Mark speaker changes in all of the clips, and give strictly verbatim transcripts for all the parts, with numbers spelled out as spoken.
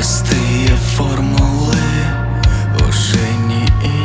Speaker 1: простые формулы уже не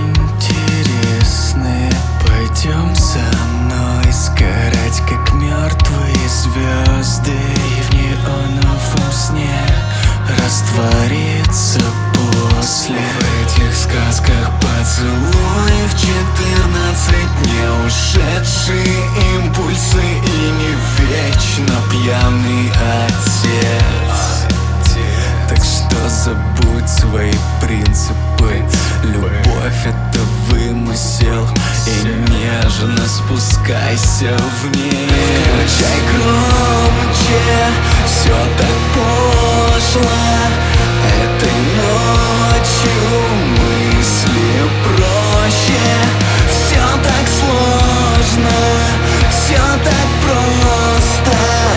Speaker 1: интересны. Пойдем со мной сгорать, как мертвые звезды, и в неоновом сне раствориться после. В этих сказках поцелуй в четырнадцать, не ушедшие импульсы и не вечно пьяный отец. Так что забудь свои принципы. Любовь — это вымысел, и нежно спускайся вниз. Включай громче, все так пошло. Этой ночью мысли проще. Все так сложно, все так просто,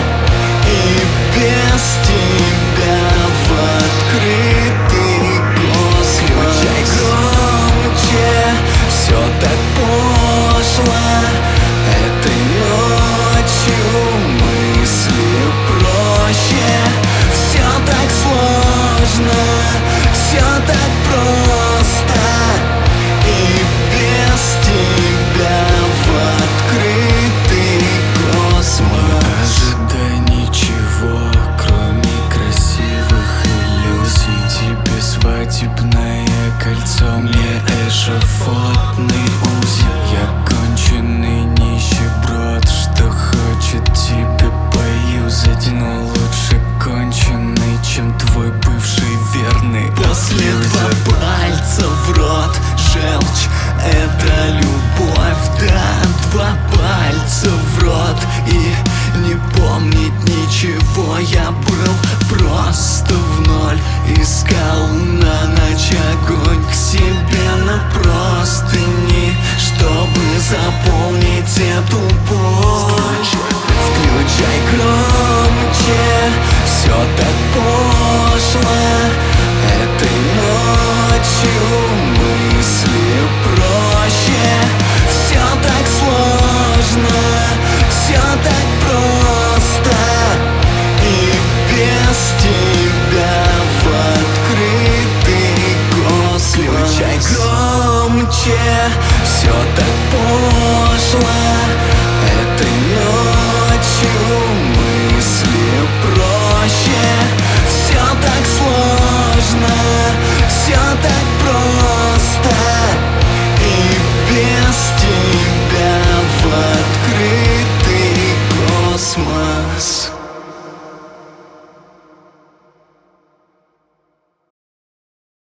Speaker 1: и без тебя в открытый космос. Включай громче, все так пошло. Этой ночью мысли проще. Все так сложно, все так просто, и без тебя в открытый космос. Не ожидай ничего, кроме красивых иллюзий. Тебе свадебное кольцо, мне эшафотный узел. Я конченый нищеброд, что хочет тебя поюзать, но лучше конченый, чем твой бывший верный. После два пальца в рот, желчь — это любовь, да. Два пальца в рот и не помнить ничего. Я был просто в ноль, искал на ночь огонь к себе на простыни, чтобы заполнить эту боль. Включай громче, все так пошло. Этой ночью мысли проще. Все так сложно, все так просто, и без тебя в открытый космос. Включай громче,